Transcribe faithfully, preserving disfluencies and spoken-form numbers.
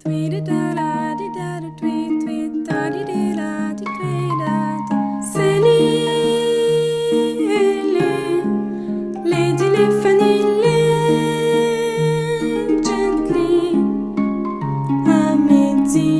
tweet da da di da da tweet tweet da di di da di tweet da di. Selile, leggi le fanille gently a mezzi.